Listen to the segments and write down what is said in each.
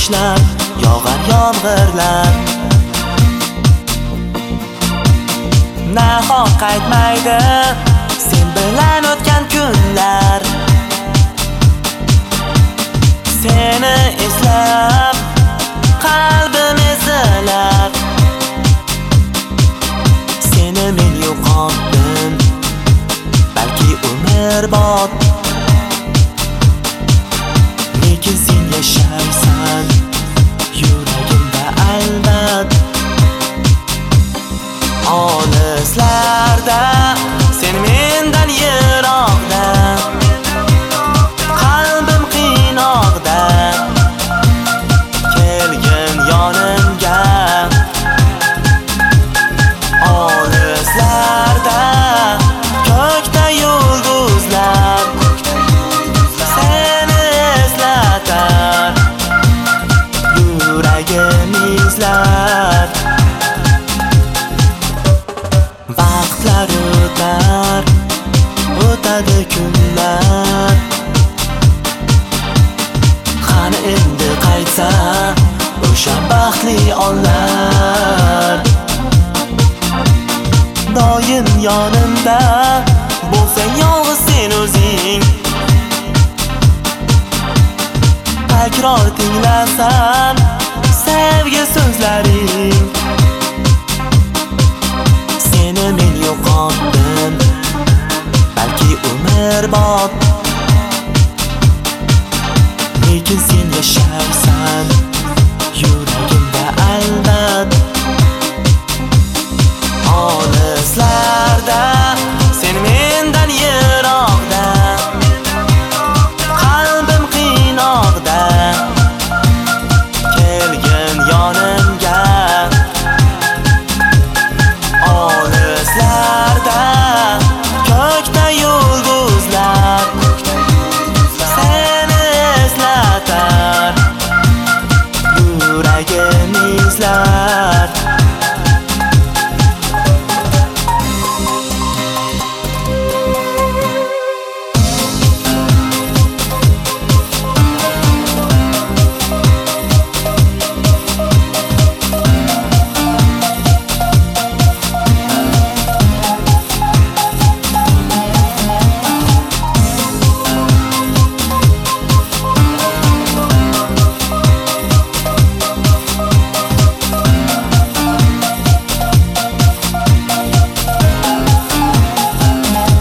yoshlar, yog'ar yomg'irlar. Nahot qaytmaydi sen bilan o'tgan kunlar. Seni eslab qalbim ezilar. Seni men yo'qotdim, balki umrbod. Lekin sen yashaysan yuragimda albat. Olislarda sen mendan yiroqda, qalbim qiynoqda. Kelgin yonimga. Olislarda ko'kda yulduzlar seni eslatar, yuragim izlar. Vaqtlar o'tar, o'tadi kunlar. Qani endi qaytsa o'sha baxtli onlar. Doim yonimda bo'lsang yolg'iz sen o'zing. Takror tinglasam sevgi so'zlaring. Seni men yo'qotdim, balki umrbod. Lekin sen yashaysan yuragimda albat. Olislarda sen mendan yiroqda, qalbim qiynoqda. Kelgin yonimga. Olislarda ko'kda yulduzlar seni eslatar, yuragim izlar.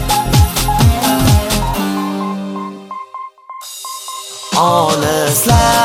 Olislar